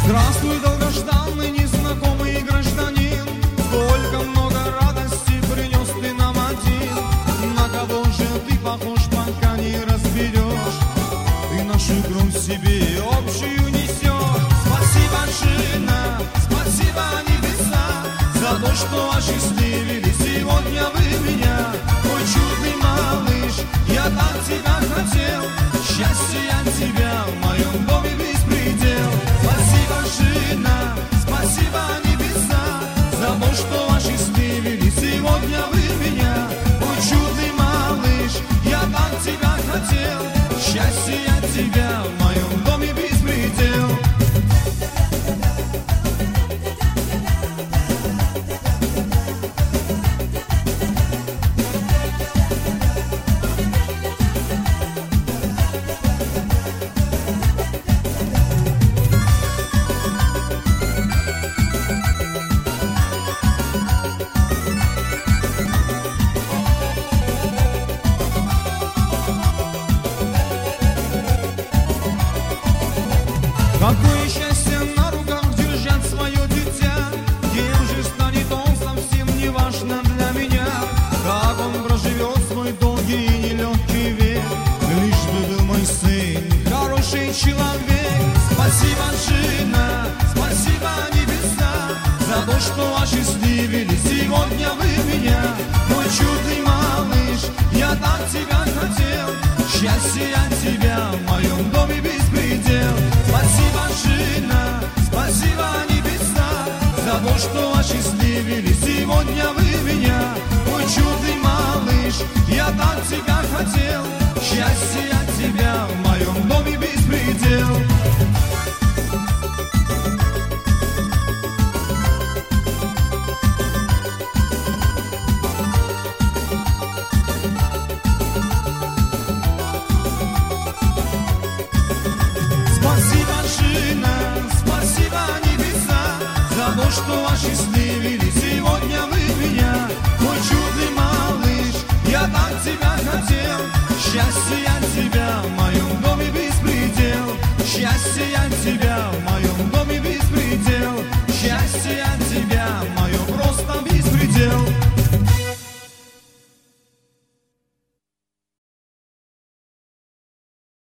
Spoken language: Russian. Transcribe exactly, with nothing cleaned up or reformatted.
Здравствуй, долгожданный незнакомый гражданин, сколько много радости принес ты нам один. На кого же ты похож, пока не разберешь? Ты нашу грусть себе общую несешь. Спасибо, жена, спасибо, небеса, за то, что осчастливили сегодня вы меня. Мой чудный малыш, я так тебя хотел, счастье от тебя в моем доме беспредел. Спасибо, жена, спасибо, небеса, за то, что осчастливили сегодня вы меня. Мой чудный малыш, я так тебя хотел, счастье от тебя в моем доме беспредел. Какое счастье на руках держать свое дитя, кем же станет он, совсем не важно для меня. Как он проживет свой долгий и нелегкий век, лишь бы был мой сын хороший человек. Спасибо, жена, спасибо, небеса, за то, что осчастливили сегодня вы меня. Мой чудный малыш, я так тебя хотел, счастье от тебя в моем доме беспредел. Спасибо, жена, спасибо, небеса, за то, что осчастливили сегодня вы меня. Мой чудный малыш, я так тебя хотел, счастье от тебя в моем доме беспредел. Спасибо, жена, спасибо, небеса, за то, что осчастливили сегодня вы меня. Мой чудный малыш, я так тебя хотел, счастье